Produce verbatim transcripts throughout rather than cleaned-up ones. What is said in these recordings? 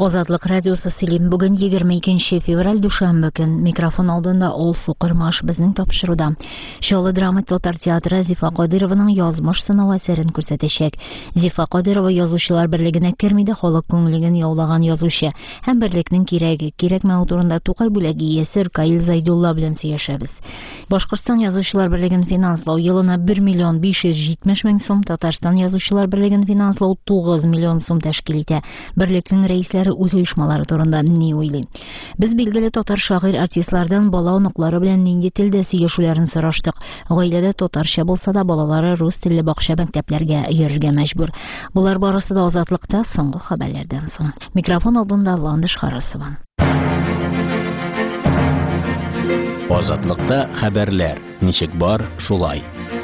Азатлык радиосы сөйлим. Бүген егерме икенче февраль душанбе көн. Микрофон алдында Олсу Кырмаш безнең тапшыруда. Шалы драма театр театры Зифа Кадырованың язмыш сынау әсәрен күрсәтәчәк. Зифа Кадырова язучылар берлегенә кермиде, халык күңелен яулаган язучы һәм берлекнең кирәге, кирәкмәү турында Тукай бүләге иясе Ркаил Зайдулла белән сөйләшәбез. Башкортстан язучылар берлеген финанслау елына бер миллион биш йөз җитмеш мең сум, Татарстан язучылар берлеген финанслау тугыз миллион сум тәшкил итә. Берлекнең рәисләре үз оешмалары турында ни уйлый? Без билгеле татар шагыйрь артистлардан бала оныклары белән нинди телдә сөйләшүләрен сораштык. Гаиләдә татарча булса да балалары рус телле бакча мәктәпләргә йөрергә мәҗбүр. Булар барысы да Азатлыкта соңгы хәбәрләрдән соң. Микрофон алдында Ландыш Харысова. Азатлыкта хәбәрләр. Ничек бар, шулай.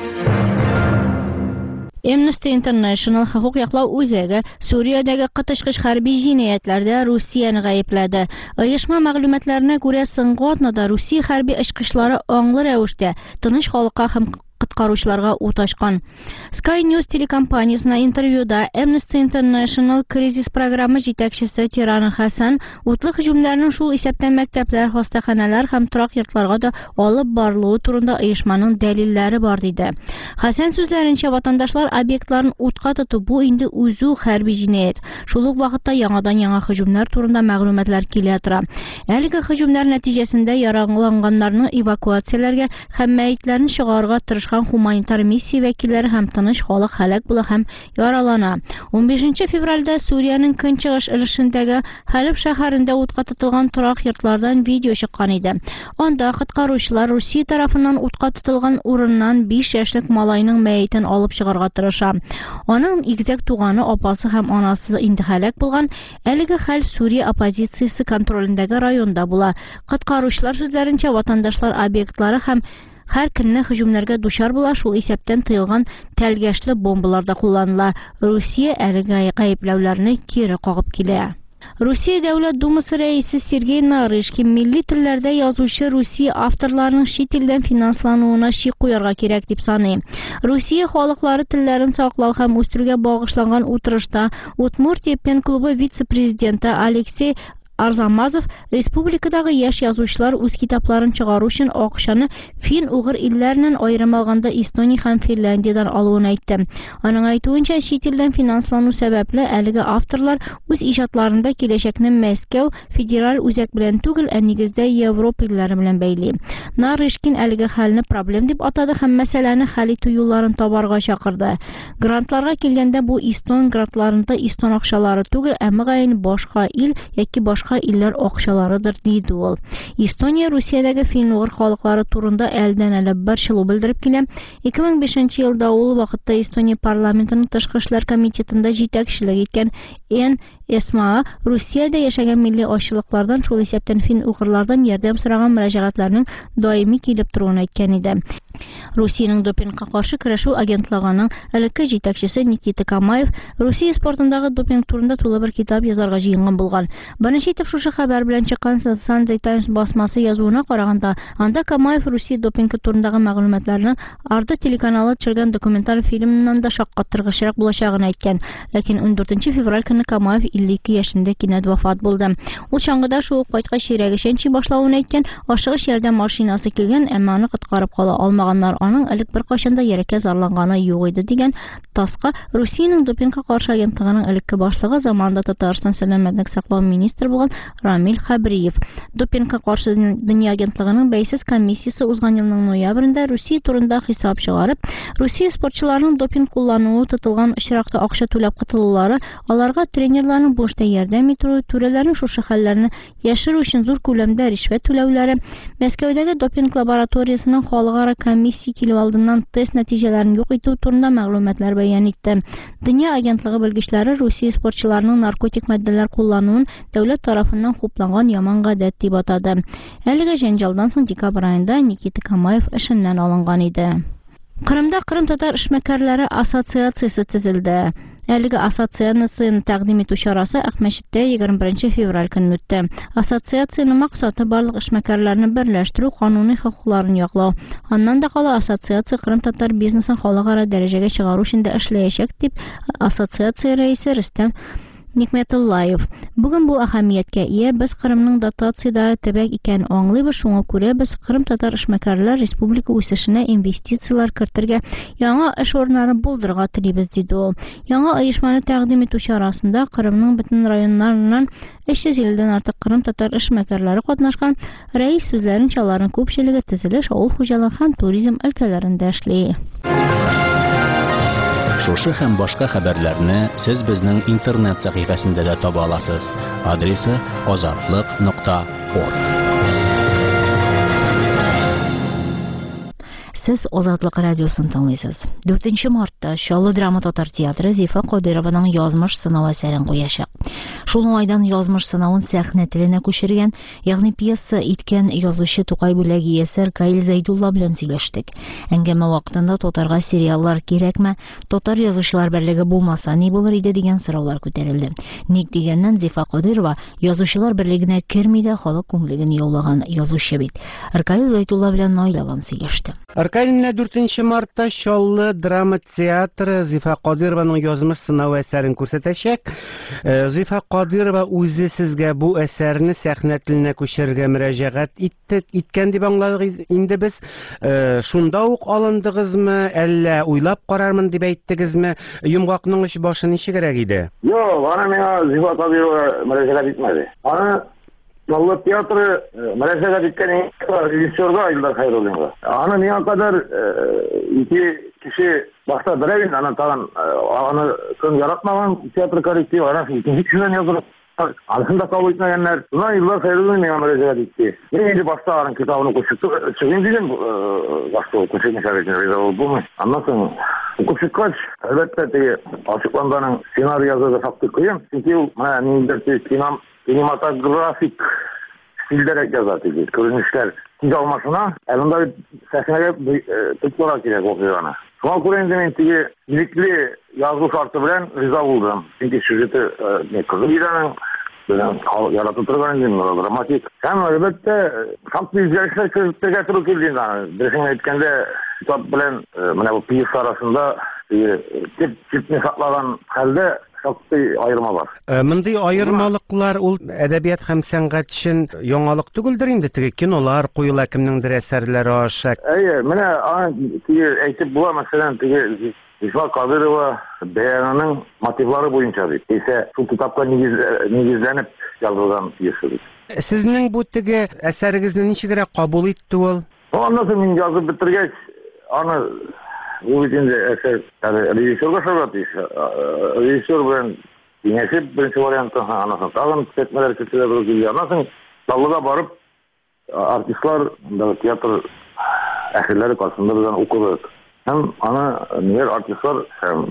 Amnesty International хокук яклау үзәге Суриядәге кытышкыч хәрби җинаятләрдә Русияне гаепләде. Оешма мәгълүматларына күрә, соңгы атнада Русия хәрби очкычлары аңлы рәвештә тыныч халыкка һәм коткаручыларга ут ачкан. Sky News телекомпаниясына интервьюда Amnesty International кризис программы җитәкчесе Тиран Хасан утлы һөҗүмнәрнең шул исәптән мәктәпләр, хастаханәләр һәм торак йортларга да алып барылуы турында оешманың дәлилләре бар диде. Хасан сүзләренчә, ватандашлар объектларын утка тоту бу инде үзү хәрби җинаять. Шул ук вакытта яңадан яңа һөҗүмнәр турында мәгълүматлар килә тора. Әлеге һөҗүмнәр нәтиҗәсендә яраланганнарны эвакуацияләргә һәм мәйетләрне чыгарырга тырышкан гуманитар миссия вәкилләре һәм тыныч халык һәлак була һәм яралана. он бишенче февральдә Суриянең көнчыгыш өлешендәге Халеб шәһәрендә утка тотылган торак йортлардан видео чыккан иде. Анда коткаручылар Русия тарафыннан утка тотылган урыннан биш яшьлек малайның мәетен алып чыгарга тырыша. Аның игезәк туганы, апасы һәм анасы инде һәлак булган. Әлеге хәл Сурия оппозициясе контролендәге районда була. Коткаручылар сүзләренчә, ватандашлар объектлары һәм һәр көнне һөҗүмнәргә дучар була, шул исәптән тыелган тәлгәшле бомбалар да кулланыла. Русия әлеге гаепләүләрне кире кагып килә. Русия Дәүләт Думасы рәисе Сергей Нарышкин милли телләрдә язучы Русия авторларының чит телдән финанслануына чик куярга кирәк дип саный. Русия халыклары телләрен саклау һәм үстерүгә багышланган утырышта Удмуртия пен-клубы вице-президенты Алексей Арзамазов республикадагы яшь язучылар үз китапларын чыгару өчен акчаны фин-угыр илләреннән аерым алганда Эстония һәм Финляндиядән алуын әйтте. Аның әйтүенчә, чит илдән финанслану сәбәпле әлеге авторлар үз иҗатларында киләчәкне Мәскәү федераль үзәк белән түгел, ә нигездә Европа илләре белән бәйли. Нарышкин әлеге хәлне проблем дип атады һәм мәсьәләне хәл итү юлларын табарга чакырды. Грантларга килгәндә, бу Эстон грантларында Эстон акчалары түгел, ә мөгаен башка ил яки башка илләр акчаларыдыр диде ул. Эстония Русиядәге фин-угыр халыклары турында әлдән-әле борчылу белдереп килә. ике мең бишенче елда ул вакытта Эстония парламентының тышкы эшләр комитетында җитәкчелек иткән Н. Эсма Русиядә яшәгән милли ачлыклардан, шул исәптән фин-угырлардан ярдәм сораган мөрәҗәгатьләрнең даими килеп торуын әйткән иде. Русиянең допингка каршы көрәшү агентлыгының элекке җитәкчесе Никита Камаев Русия спортындагы допинг турында тулы бер китап язарга җыенган булган. Беренче итеп шушы хәбәр белән чыккан Sunday Times басмасы язуына караганда, анда Камаев Русия допингы турындагы мәгълүматларны Арда телеканалы төшергән документаль фильмнан да шаккаттыргычрак булачагын әйткән. Ләкин ундүртенче февраль көнне Камаев илле ике яшендә кинәт вафат булды. Ул чаңгыда шул кайткач йөрәге чәнчи башлавын әйткән, ашыгыч ярдәм машинасы килгән, әмма аны коткарып кала алмаганнар. Аның элек бер кайчанда йөрәккә зарланганы юк иде дигән Таска Русиянең допингка каршы агентлыгының элекке башлыгы, заманында Татарстан сәламәтлек саклау министры булган Рамил Хабриев. Допингка каршы дөнья агентлыгының бәйсез комиссиясе узган елның ноябрендә Русия турында хисап чыгарып, Русия спортчыларының допинг куллануы тотылган очракта акча түләп кытылулары, аларга тренерларның бушта ярдәм итүе, түрәләрнең шушы хәлләрне яшерү өчен зур күләмдә ришвәт түләүләре, Мәскәүдәге допинг лабораториясының халыкара комиссия килү алдыннан тест нәтиҗәләрен юк итү турында мәгълүматлар бәян итте. Дөнья агентлыгы белгечләре Русия спортчыларының наркотик матдәләр куллануын дәүләт тарафыннан хупланган яман гадәт дип атады. Әлеге җәнҗалдан соң декабрь аенда Никита Камаев эшеннән алынган иде. Кырымда Кырым татар эшмәкәрләре ассоциациясе төзелде. Әлеге ассоциацияны тәкъдим итү чарасы Әхмәчеттә егерме беренче февраль көнне үтте. Ассоциацияның максаты барлык эшмәкәрләрне берләштерү, кануни хокукларын яклау. Аннан да кала ассоциация Кырым татар бизнесын халыкара дәрәҗәгә чыгару өчен дә эшләячәк дип ассоциация рәисе Рөстәм Nikmetullayев. Бүген бу әһәмияткә ия без Кырымның дотациядә төбәк икән аңлыйбыз, шуңа күрә без Кырым татар эшмәкәрләр республика үсешенә инвестициялар кертергә, яңа эш урыннары булдырырга телибез, диде ул. Яңа оешманы тәкъдим итү чарасында Кырымның бөтен районнарыннан өч йөз илледән артык Кырым татар эшмәкәрләре катнашкан. Рәис сүзләренчә, аларның күпчелеге төзелеш, авыл хуҗалыгы һәм туризм өлкәләрендә эшли. Шушы һәм башка хәбәрләрне сез безнең интернет сәхифәсендә дә таба аласыз. Адресы азатлык нокта орг. Сез Азатлык радиосын тыңлыйсыз. дүртенче мартта Чаллы драма татар театры Зифа Кадырованың язмыш сынау әсәрен куячак. Шул уңайдан язмыш сынавын сәхнә теленә күчергән, ягъни пьеса иткән язучы Тукай бүләге ясәр Каил Зәйдулла белән сөйләштек. Әңгәмә вакытында татарга сериаллар кирәкме, татар язучылар берлеге булмаса ни булыр иде дигән сораулар күтәрелде. Ник дигәннән Зифа Кадырова язучылар берлегенә керми дә халык күңелен яулаган язучы бит. Каил Зәйдулла белән Наилалан сөйләште. Аркадьевна дүртенче мартта Чаллы драма театры Зифа Кадырованың язмыш сынау әсәрен күрсәтәчәк. Зифа Кадырова үзе сезгә бу әсәрне сәхнә теленә күчерергә мөрәҗәгать итте, иткән дип аңладык инде без. Шунда ук алындыгызмы, әллә уйлап карармын дип әйттегезме? Йомгакның эш башы ничегрәк иде? Юк, аны миңа Зифа Кадырова мөрәҗәгать итмәде. Аны Чаллы театры мөрәҗәгать иткән режиссерга Илдар Хәйруллинга. Аны миңа кадәр ике кеше башта берәүен, аны тагын аны көн яратмаган театр коллективы, аны икенче кешедән язып, анысын да кабул итмәгәннәр. Шуннан Илдар Хәйруллин миңа мөрәҗәгать итте. Мин инде башта аның китабын укып чыгын дидем, башта укучы мишәгатен риза булмый. Аннан соң укып чыккач, әлбәттә теге ачыкланганың сценарий язуга шактый кыен. Чөнки ул менә ниндидер кино кинематографик стильдерек язат иде. Күренешләр тиз алмашына, әлендә сәхнәгә тотлара кирәк окуганы. Шуңа күрә инде мин теге билекле язу шарты белән риза булдым. Чөнки сюжеты не кызык иде, белән яратып торган инде, драматик. Һәм әлбәттә шактый үзгәрешләр кертергә туры килде инде. Берсен әйткәндә, китап белән менә бу пьеса арасында тип-типне саклаган хәлдә шактый айырма бар. Мондый айырмалыклар ул әдәбият һәм сәнгать өчен яңалык түгелдер инде, теге кинолар, куела кемнеңдер әсәрләре аша. Әйе, менә теге әйтеп була, мәсәлән, теге Зифа Кадырова бәянының мотивлары буенча бит. Исә шул китапка нигезләнеп язылган пьеса бит. Сезнең бу теге әсәрегезне ничегрәк кабул итте ул? Аннан соң мин язып бетергәч, аны ул бит инде әсәр режиссерга шагат иш. Режиссер белән киңәшеп беренче вариантын, аннан соң тагын төзәтмәләр кертелә булды. Аннан соң Чаллыга барып, артистлар, театр әһелләре каршында белән укыдык. Һәм аны нигә артистлар һәм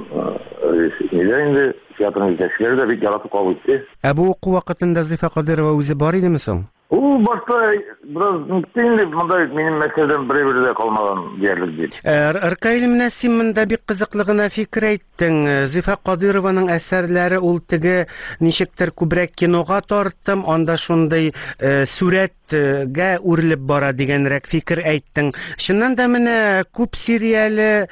нигә инде театрның җитәкчеләре дә бик яратып кабул итте. Ә бу уку вакытында Зифа Кадырова үзе бар идеме соң? Ул башта бераз инде монда минем мәсьәләдән берәр дә калмаган диярлек бит. Аркаил, менә син монда бик кызыклы гына фикер әйттең. Зифа Кадырованың әсәрләре ул теге ничектер күбрәк кинога тартым, анда шундый сүрәткә үрелеп бара дигәнрәк фикер әйттең. Шуннан да менә күп сериалы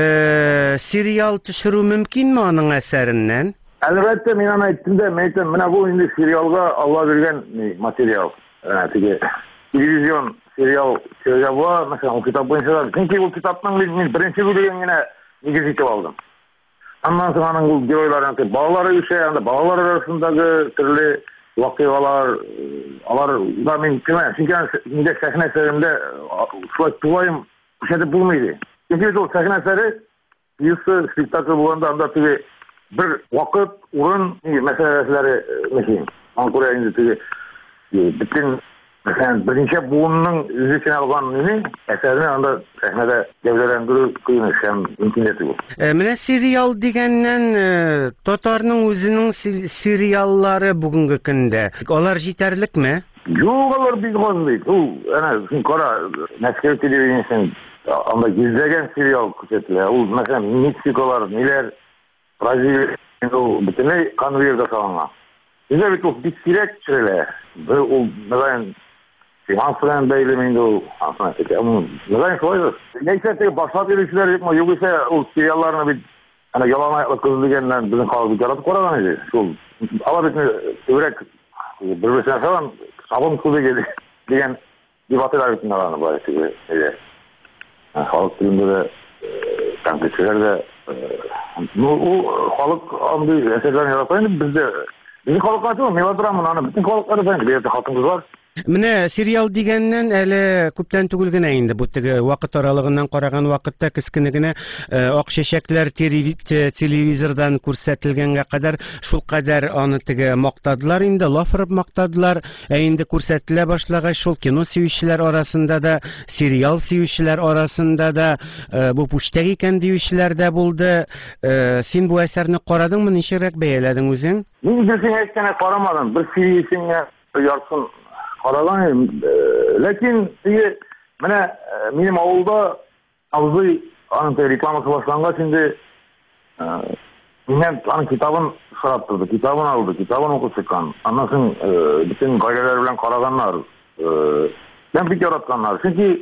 сериал төшерү мөмкинме аның әсәреннән? Әлбәттә, мин аны әйттем дә, мен әйттем, менә бу инде сериалга Алла биргән материал. Теге телевизион сериал сериалы, мәсәлән, ул китап буенча, чөнки ул китапның мин беренче бүлеген генә нигез итеп алдым. Аннан соң аның ул геройларын, балалары үсә, анда балалар арасындагы төрле вакыйгалар, алар да мин кемә, чөнки инде сәхнә әсәрендә шулай тулайым күрсәтеп булмый. Чөнки ул сәхнә әсәре, пьеса, спектакль булганда анда теге bir вакыт, урын мәсьәләләре мөһим. Аңа күрә инде теге bütün birinci buğunun üzerine algan nini eserini anda sahnede gevdelendiriyor kıymış hem imkaniyeti bu. Менә сериал дигәннән татарның үзенең сериаллары бүгенге көндә. Алар җитәрлекме? Юк, алар бик аз бит. Ул әнә син кара, Мәскәү телевидениесен анда йөзләгән сериал күрсәтелә. Ул мәсәлән Мексикалар, ниләр, Бразилия, ул бөтенләй конвейерга салынган. Bizə bir çox bit sirək çürələ. Və o, nəzəyən, finansılan bəyləməyində o, nəzəyən şolaydır. Neysə, başlat erişlər etmə, yox isə o seriallarına bir yalan ayaqlı qız digəndən bizim xalqı yaratıb qoradan idi. алар бит көбүрөөк bir-birisine falan sabun kuzu geldi diyen debatlar bittiğinde var bu arası. Halk dilinde de kanketçiler de bu halk andı eserlerini yaratayın bizde bizim halk açıyor melodramın anı bütün halkları ben bir halkımız var. Менә сериал дигәннән әле күптән түгел генә инде бу теге вакыт аралыгыннан караган вакытта кескене генә ак чәчәкләр телевизордан күрсәтелгәнгә кадәр шул кадәр аны теге мактадылар инде лафырып мактадылар ә инде күрсәтелә башлагач шул кино сөючеләр арасында да сериал сөючеләр арасында да бу пуштәк икән диючеләр дә булды. Син бу әсәрне карадыңмы, ничәрәк бәяләдең үзең? Мин үзем әйткәнә карамадым. Бер сериясенә ярсын Karalanayım. Lakin diye bana benim avulda avzı anın reklaması başlanga şimdi ben anın kitabın sırattırdı. Kitabın aldı. Kitabın oku çıkan. Anlasın bütün gayreler bilen karaganlar ben bir yaratkanlar. Çünkü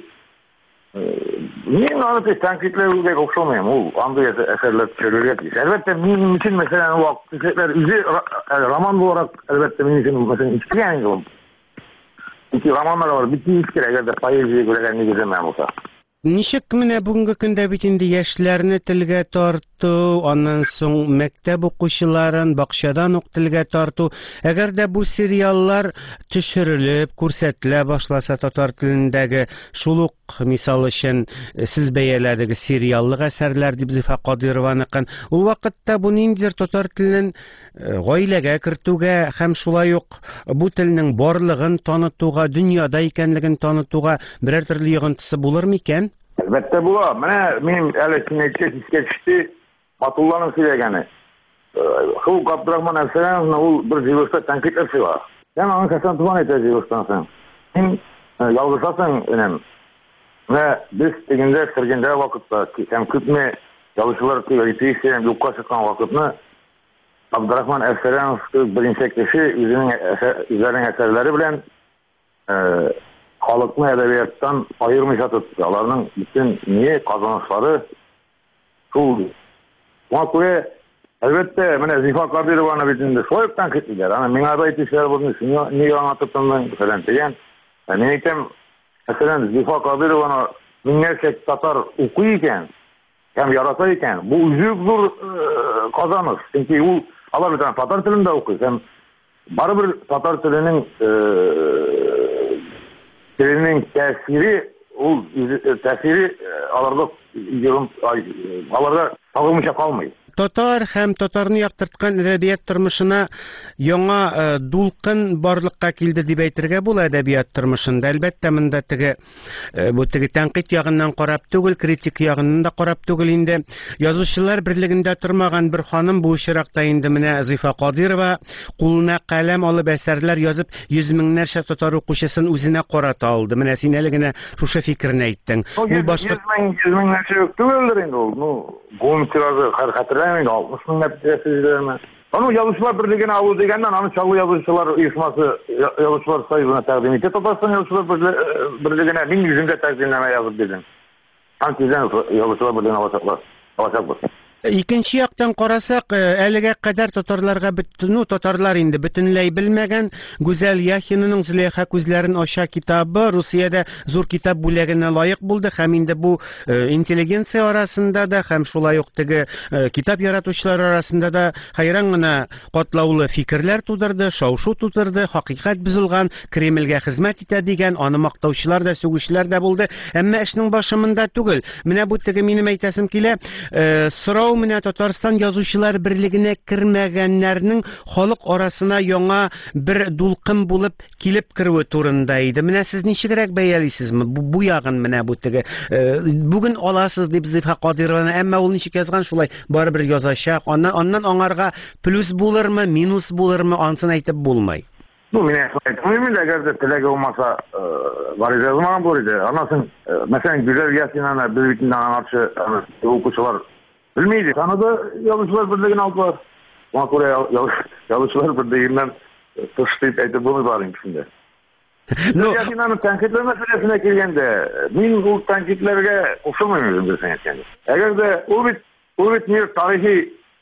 benim anı tenkitlerle okşamayayım. O andı eserler çeviriyor. Elbette benim için mesela o eserler üzü roman olarak elbette benim için mesela içki yani İki romanlar var. Bitti iskir eğer de poeziya göregenini gezemem olsa. Ничек менә бүгенге көндә бит инде яшьләрне телгә тарту, аннан соң мәктәп укучыларын бакчадан ук телгә тарту. Әгәр дә бу сериаллар төшерелеп, күрсәтелә башласа татар телендәге шул ук мисал өчен сез бәяләдегез сериаллык әсәрләр дип Зифа Кадырованыкын. Ул вакытта бу ниндидер татар теленең гаиләгә кертүгә һәм шулай ук бу телнең барлыгын танытуга, дөньяда икәнлеген танытуга берәр төрле йогынтысы булырмы икән? Elbette bu var. Bana benim elbette çizgi çıktı. Batullah'ın söyleyeni. Şu Abdurrahman Efsane o bir zivursta tenkitler var. Sen onun kasan tuvan ete zivurstansın. Sen yalgısasın önemli. Ve biz teginde sırgında vakitte hem kütme çalışılar ki yetiştiren yukka çıkan vakitte Abdurrahman Efsane birinci kişi üzerine eserleri bilen Halkını edebiyattan ayırmış atıp alarının bütün niye kazanışları şul. Buna göre elbette mene Zifा Kadyrovan'a bitinde soyuktan kittiler. Hani min aday tişler bunu niye anlatıptım falan diyen. Yani neytem mesela Zifा Kadyrovan'a mingerçek Tatar okuyken hem yaratayken bu üzük zor kazanır. Çünkü o Allah bir tane Tatar dilinde okuyor. Hem bari bir Tatar dilinin Dilinin tesiri, o tesiri alarda alarda tağılmışa kalmıyor. Татар һәм татарны яктырткан әдәбият тормышына яңа дулкын барлыкка килде дип әйтергә була әдәбият тормышында. Әлбәттә монда теге бу теге тәнкыйть ягыннан карап түгел, критик ягыннан да карап түгел инде. Язучылар берлегендә тормаган бер ханым бу очракта инде менә Зифа Кадырова кулына каләм алып әсәрләр язып, йөз меңнәрчә татар укучысын үзенә карата алды. Менә син әле генә шушы фикерне әйттең. Ул башка йөз меңнәрчә юк түгелдер инде ул. Ну, гон тиражы хәрәкәтләр altmış bin neticesi izleme. Onu Yazıcılar Birliği'ne avu degenden onu Çalı Yazıcılar uyuşması Yazıcılar sayısına takdim etti. Toplasın Yazıcılar Birliği'ne bin yüzünde takdimleme yazıp dedim. Sanki Yazıcılar Birliği'ne alacaklar. Alacaklar. Икенче яктан карасак, әлегә кадәр татарларга бөтенү татарлар инде бөтенләй белмәгән Гүзәл Яхинаның Зөләйха күзләрен ача китабы Русиядә зур китап бүләгенә лаек булды һәм инде бу интеллигенция арасында да һәм шулай ук теге китап яратучылар арасында да хайран гына катлаулы фикерләр тудырды, шау-шу тудырды, хакыйкать бузылган, Кремльгә хезмәт итә дигән, аны мактаучылар да, сүгүчләр дә булды. Әмма эшнең башымында түгел. Менә бу теге минем әйтәсем килә, сорау менә Татарстан Язучылар Берлегенә кермәгәннәрнең халык арасына яңа бер дулкын булып килеп керүе турында иде. Менә сез ничегрәк бәялисезме бу ягын менә бу теге бүген аласыз дип Зифа Кадырованы, әмма ул ничек язган шулай барыбер язачак. Аннан аннан аңарга плюс булырмы, минус булырмы, ансын әйтеп булмай. Bu münasebet de eğer de telege olmasa var idi. Zaman bu idi. Anlasın mesela Güzel Yasin'e bir bitinden anlatçı okuçular bilmeydi. Kanada Yazıcılar Birliği'nin altı var. Ona göre Yazıcılar Birliği'nden tışlayıp ayıp bunu var şimdi. Güzel Yasin'in tenkitler meselesine gelgende ben bu tenkitlerge okşamayım desin yani. Eğer de o bit o bit bir tarihi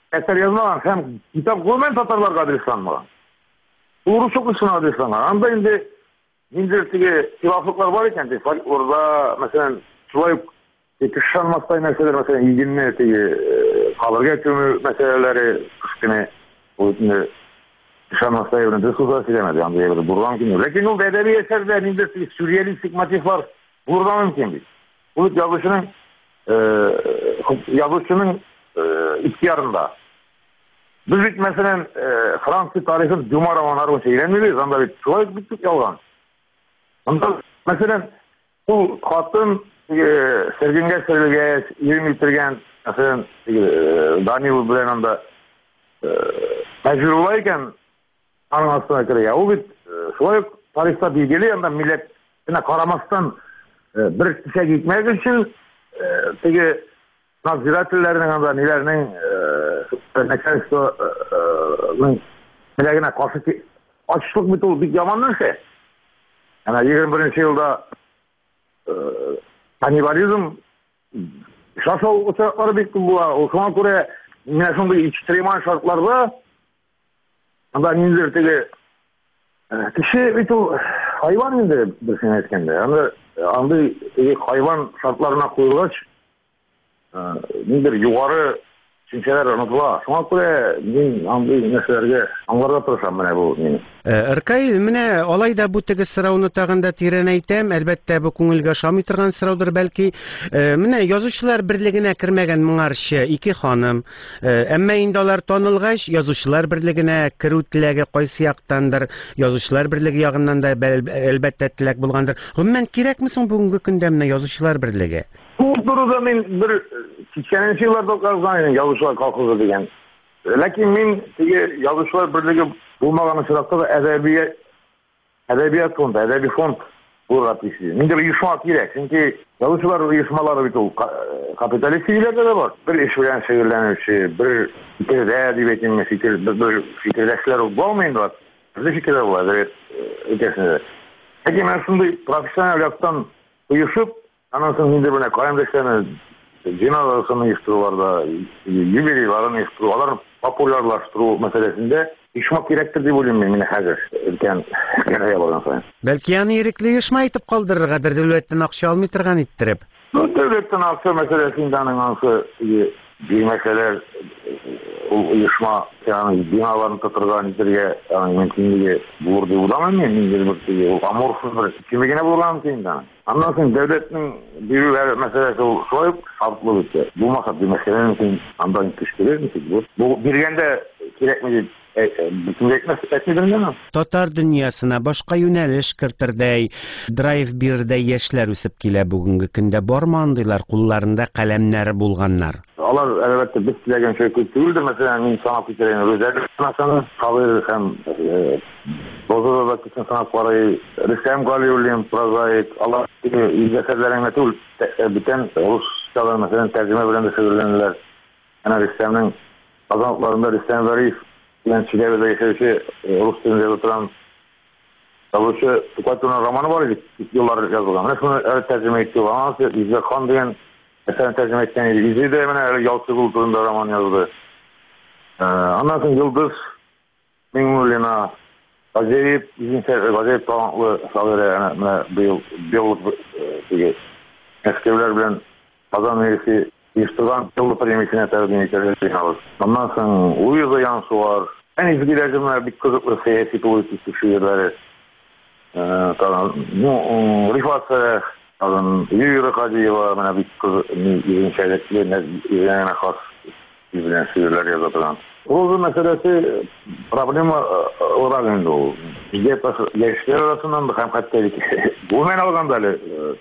eser yazmagan hem kitap koymayan Tatarlarga adreslanmagan. Uğru çok üstüne adreslangan. Anda indi Mindertigi hilaflıklar var iken orada mesela şulay kışanmastay meseleler mesela ilginli kalırga kömü meseleleri kışkını o kışanmastay evinde suza silemedi anlayabilir. Buradan kim? Lakin o edebi eserde Mindertigi Suriyeli stigmatif var. Buradan mümkün değil. Bu yazışının e, yazışının e, ihtiyarında. Biz mesela e, Fransız tarihin Cuma romanları şeylenmeliyiz. Anda bir şulay bittik yalgan. Ondan mesela bu hattın e, Sergenge Sergenge yirmi bitirgen mesela e, Daniel bilen anda e, mecbur olayken anın aslına göre ya o bir şöyle tarihte bilgili yanda milletine karamastan e, bir kişiye gitmek için e, peki naziratlılarının anda nelerinin e, nekaristo'nun nelerine karşı açlık bir tol bir yamanın şey. Yani yirmi birinci yılda e, kanibalizm şaşal uçakları bitti bu. O zaman göre yine şimdi ekstremal şartlarda anda nindirtigi kişi bir tol hayvan indir bir sene etkende. Yani andı hayvan şartlarına koyulgaç nindir yukarı Çünküler unutula. Şuna göre ben andı meselelerge anlarda tırışam mene bu. Irkay, mene olayda bu tegi sıravını tağında tiren aytam. Elbette bu ko'ngilga şamay turgan sıravdır belki. Mene Yazıcılar Birligine kirmegen mıngarşı iki hanım. Emma indi olar tanılgaç Yazıcılar Birligine kiru tilagi qaysi yaqtandır. Yazıcılar Birligi yagından da elbette tilak bulgandır. Gümmen kirek misin bugungi kunda mene Yazıcılar Birligi? Bu durumda men bir sekseninci yıllarda kazanayım Yazıcılar Kolxozu degen. Lakin men tege Yazıcılar Birligi bulmagan şartlarda da edebiyat edebiyat fondu, edebi fond bulgat işi. Men de uyuşma kirek. Çünkü Yazıcılar uyuşmaları bitu kapitalist ilerde de var. Bir iş bilen şehirlenişi, bir fikir edebiyatın fikir bir fikirleşler olmayındı. Bir fikirler var evet ötesinde. Lakin men şimdi profesyonel yaptan uyuşup anasının indirmene kalemdeşlerine cenazasını yıktırılarda, jubileylerini yıktırı, onların popülerlaştırı meselesinde işmak gerektir diye bölüm meni hazır. Ülken geneye bağlan sayın. Belki yani yerikli işma itip kaldırır kadar devletten akça almay turgan ittirip. Devletten akça meselesinde anansı bir meseleler uyuşma yani binalarını tutturgan itirge mümkünlüğü bulur diye bulamam mı? Mindir amorfuz bir kimliğine bulamam ki indan. Anlasın devletin bir meselesi soyup sağlıklı bitti. Bu maksat bir meselenin için andan kışkırır mısın? Bu, bu birgende gerekmedi. Bütün etmez etmedin mi? Tatar dünyasına başka yöneliş kırtırday. Drive birde yaşlar üsüp kile bugünkü künde bormandılar kullarında kalemler bulganlar. Onlar elbette biz dilegen şey kültürüdür. Mesela insan fikirlerini özellikle sanatsanız kalır hem Bozula'da bütün sanatları Rüstem Galiyulliyim, Prozaik, Allah izleserlerin metul biten Rusçalar mesela tercüme bilen de söylenirler. Yani Rüstem'in kazanıklarında Rüstem Zarif yani Çileve'de yaşayışı Rus dilinde oturan Tavuşu Tukatlı'nın romanı var idi. Yıllar yazılgan. Mesela evet tercüme etti. Anası İzzet Khan diyen eserin tercüme ettiğini İzzet de hemen Yalçı Kultur'unda roman yazdı. Anlasın Yıldız Mingulina acayip bizim acayip talantlı sağları bir yıl bir yıl eskevler bilen kazan meclisi İştigan yıllı premiyesine terbiye ederek alır. Ondan sonra uyuza yansı var. En izgileceğimler bir kızıklı siyasi politik şiirleri. Tamam. Bu Rifat Sarı, adam Yürü Hacı'ya bana bir kız izin şeyletlerine izine khas izine şiirler yazılan. O meselesi problemi olarak o. Bizde gençler arasından da hem kattelik. Bu men algan böyle.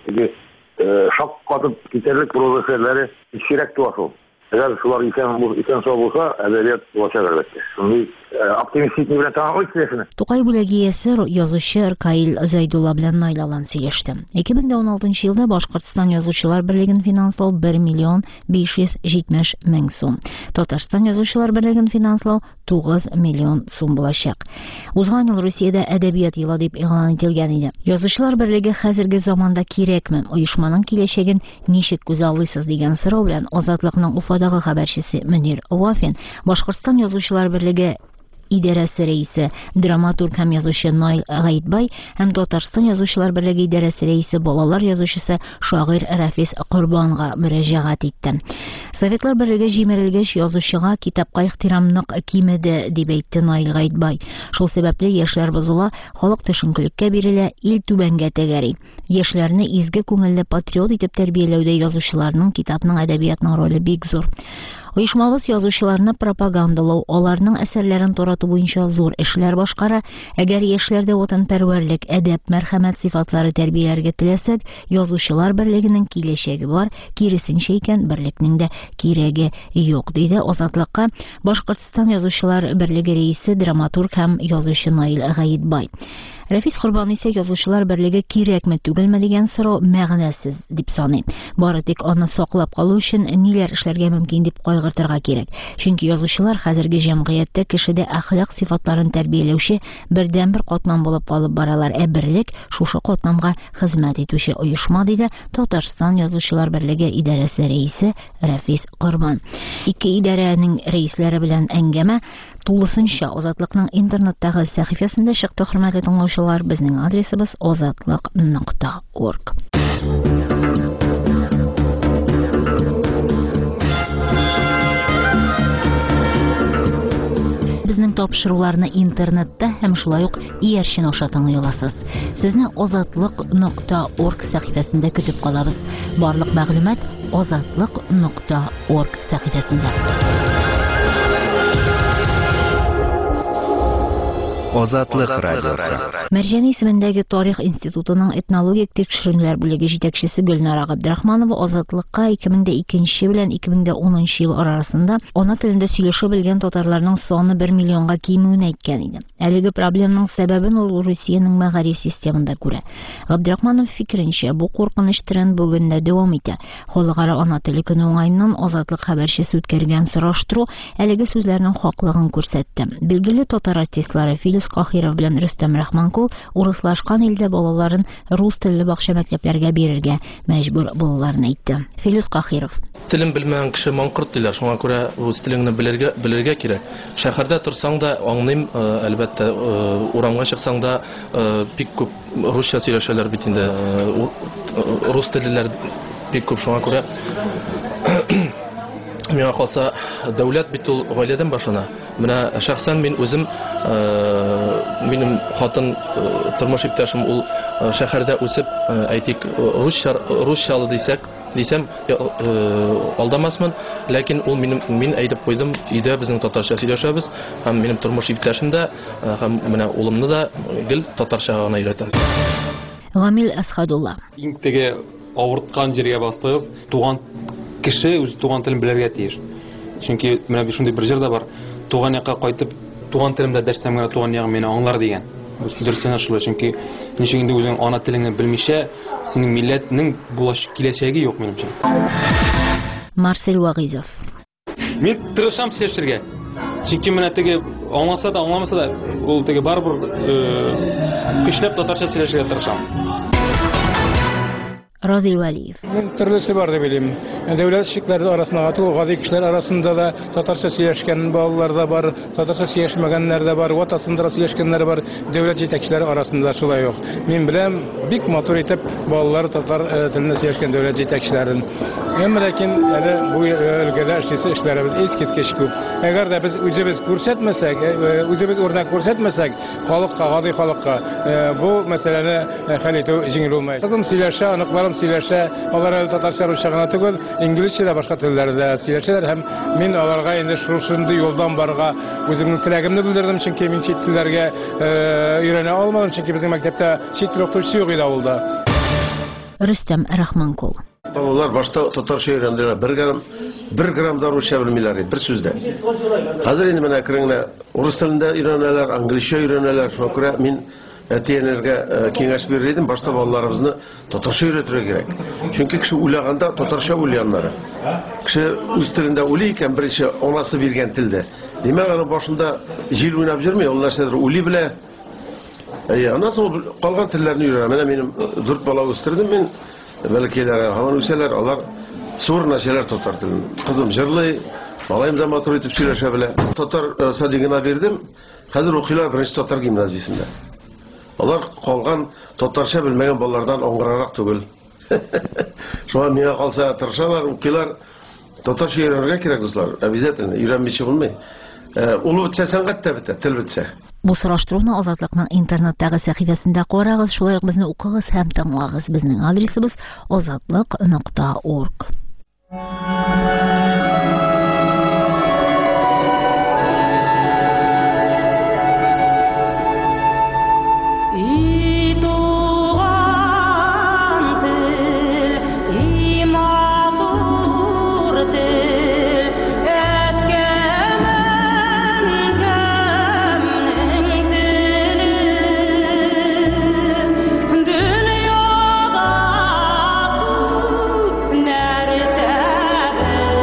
Şok katıp giderlik profesörleri işirek tuğası. Eğer şular isen, isen soğuk olsa edebiyat ulaşar elbette. Şimdi оптимистичный белән таңа үтсәсен. Тукай бүләге иясе язучы Ркаил Зайдулла белән Найлалан сөйләште. ике мең дә ун алтынчы елда Башкортстан Язучылар берлеген финанслау бер миллион биш йөз җитмеш мең сум. Татарстан Язучылар берлеген финанслау тугыз миллион сум булачак. Узган ел Русиядә әдәбият елы дип игълан ителгән иде. Язучылар берлеге хәзерге заманда кирәкме? Оешманың киләчәген ничек күзаллыйсыз дигән сорау белән Азатлыкның Уфадагы хәбәрчесе Мөнир Вафин Башкортстан Язучылар берлеге идарәсе рәисе, драматург һәм язучы Наил Гаитбай һәм Татарстан Язучылар берлеге идарәсе рәисе, балалар язучысы шагыйрь Рафис Корбанга мөрәҗәгать итте. Советлар берлеге җимерелгәч, язучыга китапка ихтирамлык кимеде дип әйтте Наил Гаитбай. Шул сәбәпле яшьләр бозыла, халык төшенкелеккә бирелә, ил түбәнгә тәгәри. Яшьләрне изге күңелле патриот итеп тәрбияләүдә язучыларның, китапның, әдәбиятның роле бик зур. Оешмабыз язучыларны пропагандалау, аларның әсәрләрен тарату буенча зур эшләр башкара. Әгәр яшьләрдә ватанпәрвәрлек, әдәп, мәрхәмәт сыйфатлары тәрбияләргә теләсәк, язучылар берлегенең киләчәге бар, киресенчә икән берлекнең дә кирәге юк, диде Азатлыкка Башкортстан Язучылар берлеге рәисе, драматург һәм язучы Наил Гаитбай. Рафис Корбан исә язучылар берлеге кирәкме түгелме дигән сорау мәгънәсез дип саный. Бары тик аны саклап калу өчен ниләр эшләргә мөмкин дип кайгыртырга кирәк. Чөнки язучылар хәзерге җәмгыятьтә кешедә әхлак сыйфатларын тәрбияләүче бердән-бер катнам булып калып баралар. Ә берлек шушы катнамга хезмәт итүче оешма, диде Татарстан Язучылар берлеге идарәсе рәисе Рафис Корбан. Ике идарәнең рәисләре белән әңгәмә тулысынча Азатлыкның интернеттагы сәхифәсендә чыкты. Хөрмәтле тыңлаучылар, безнең адресыбыз азатлык нокта орг. Безнең тапшыруларны интернетта һәм шулай ук иярчен аша тыңлый аласыз. Сезне азатлык нокта орг сәхифәсендә көтеп калабыз. Барлык мәгълүмат азатлык нокта орг сәхифәсендә. Азатлык радиосы. Мәрҗани исемендәге Тарих институтының этнологик тикшерүләр бүлеге җитәкчесе Гөлнара Габдрахманова Азатлыкка ике мең икенче белән ике мең унынчы ел арасында ана телендә сөйләшә белгән татарларның саны бер миллионга кимүен әйткән иде. Әлеге проблемның сәбәбен ул Русиянең мәгариф системында күрә. Габдрахманов фикеренчә, бу куркыныч тренд бүген дә дәвам итә. Халыкара ана теле көне уңаеннан Азатлык хәбәрчесе үткәргән сораштыру әлеге сүзләрнең хаклыгын күрсәтте. Билгеле татар артистлары Филус Кахиров белән Рөстәм Рахманкул урыслашкан илдә балаларын рус телле бакча мәктәпләргә бирергә мәҗбүр булуларын әйтте. Филус Кахиров: Телен белмәгән кеше маңкорт диләр, шуңа күрә үз телеңне белергә белергә кирәк. Шәһәрдә торсаң да аңлыйм, әлбәттә, урамга чыксаң да бик күп русча сөйләшәләр бит инде, рус теллеләр бик күп, шуңа күрә миңа калса дәүләт бит ул гаиләдән башлана. Менә шәхсән мин үзем, минем хатын тормыш иптәшем ул шәһәрдә үсеп, әйтик, русча русчалы дисәк, дисәм алдамасмын, ләкин ул минем мин әйтеп куйдым, өйдә безнең татарча сөйләшәбез, һәм минем тормыш иптәшем дә, һәм менә улымны да гел татарча гына өйрәтәм. Гамил Асхадулла: Иң теге авырткан җиргә бастыгыз, туган кеше үз туган телен белергә тиеш. Чөнки менә шундый бер җир дә бар. Туган якка кайтып, туган телемдә дәшсәм генә туган ягым мине аңлар дигән. Бу дөрестән шулай, чөнки ничек инде үзең ана телеңне белмичә, синең милләтнең булачак киләчәге юк минемчә. Марсель Вагизов: Мин тырышам сөйләшергә. Чөнки менә теге аңласа да, аңламаса да, ул теге барбыр көчләп татарча сөйләшергә тырышам. Разил Валиев: Мен төрлесе бар дип белим. Дәүләт эшлекләре арасында, атыл гади кешеләр арасында да татарча сөйләшкән балалар да бар, татарча сөйләшмәгәннәр дә бар, ватасында сөйләшкәннәр бар, дәүләт җитәкчеләре арасында шулай ук. Мин беләм, бик матур итеп балалар татар теленә сөйләшкән дәүләт җитәкчеләрен. Әмма ләкин әле бу өлкәдә эшлисе эшләребез искиткеч күп. Әгәр дә без үзебез күрсәтмәсәк, үзебез үрнәк күрсәтмәсәк, халыкка, гади халыкка бу мәсьәләне хәл итү җиңел булмый. Кызым сөйләшә, аныкларым сөйләшә, алар әле татарча, русча гына түгел, инглизчә дә башка телләрдә сөйләшәләр һәм мин аларга инде шушындый юлдан барга үземнең теләгемне белдердем, чөнки мин чит телләргә өйрәнә алмадым, чөнки безнең мәктәптә чит тел укытучысы юк иде авылда. Рөстәм Рахманкул: Балалар башта татарча өйрәнделәр. Бер грамм, бер грамм да русча белмиләр иде, бер сүздә. Хәзер инде менә кереңнәр, урыс телендә өйрәнәләр, английча өйрәнәләр. Шуңа күрә мин әтиянәргә киңәш бирер идем, башта балаларыбызны татарча өйрәтергә кирәк. Чөнки кеше уйлаганда татарча уйлаганнары. Кеше үз телендә уйлый икән, беренче анасы биргән телдә. Димәк, аны башында җил уйнап йөрми, ул нәрсәдер уйлый белә. Әйе, анасы калган телләрне өйрәнә. Менә минем дүрт бала үстердем мин. Бәлкиләр, һаман үсәләр, алар сур нәрсәләр татар телен. Кызым җырлый, малаем да матур итеп сөйләшә белә. Татар садигына бирдем. Хәзер укыйлар беренче татар гимназиясендә. Алар калган татарча белмәгән балалардан аңгырарак түгел. Шуңа миңа калса тырышалар, укыйлар. Татарча өйрәнергә кирәк, дуслар. Обязательно өйрәнмичә булмый. Ул бетсә сәнгать та бетә, тел бетсә. Бу сораштыруны Азатлыкның интернеттагы сәхифәсендә карагыз, шулай ук безне укыгыз һәм тыңлагыз. Безнең адресыбыз азатлык нокта орг. Dünyada bu nerede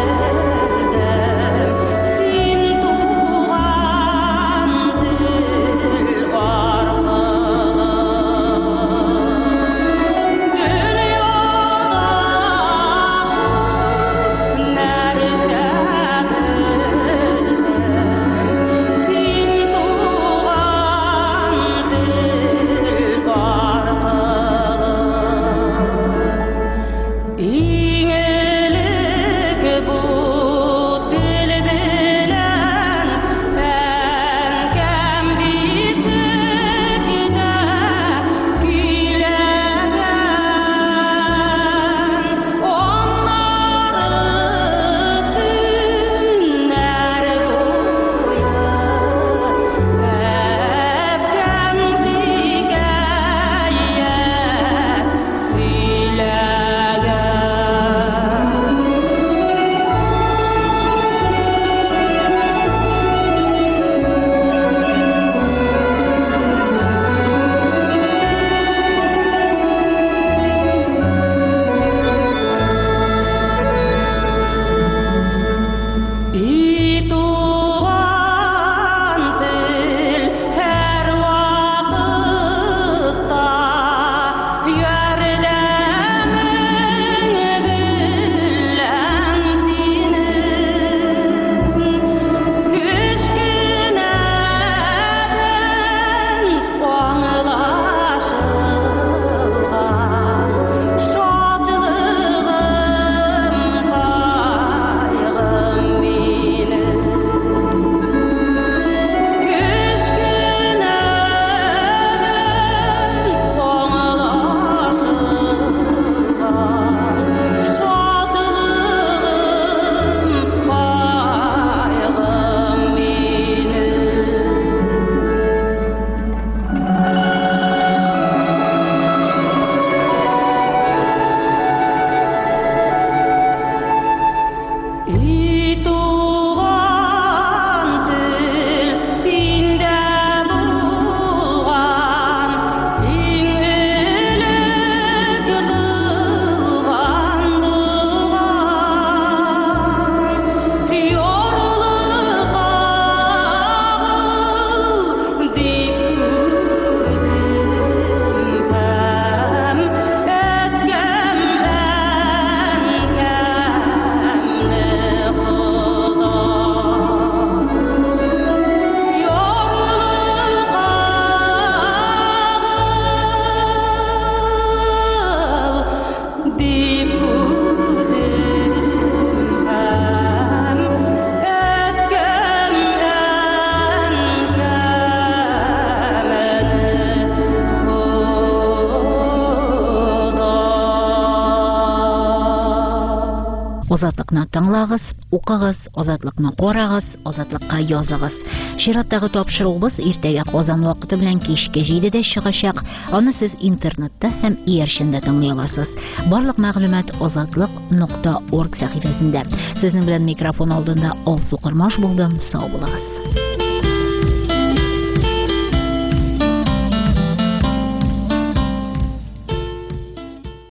Озатлыкны тыңлагыз, укыгыз, озатлыкны карагыз, озатлыкка языгыз. Чираттагы тапшыруыбыз иртәгә Казан вакыты белән кичке җидедә чыгачак. Аны сез интернетта һәм иярчендә тыңлый аласыз. Барлык мәгълүмат озатлык нокта орг сәхифәсендә. Сезнең белән микрофон алдында Алсу Кырмаш булдым. Сау булыгыз.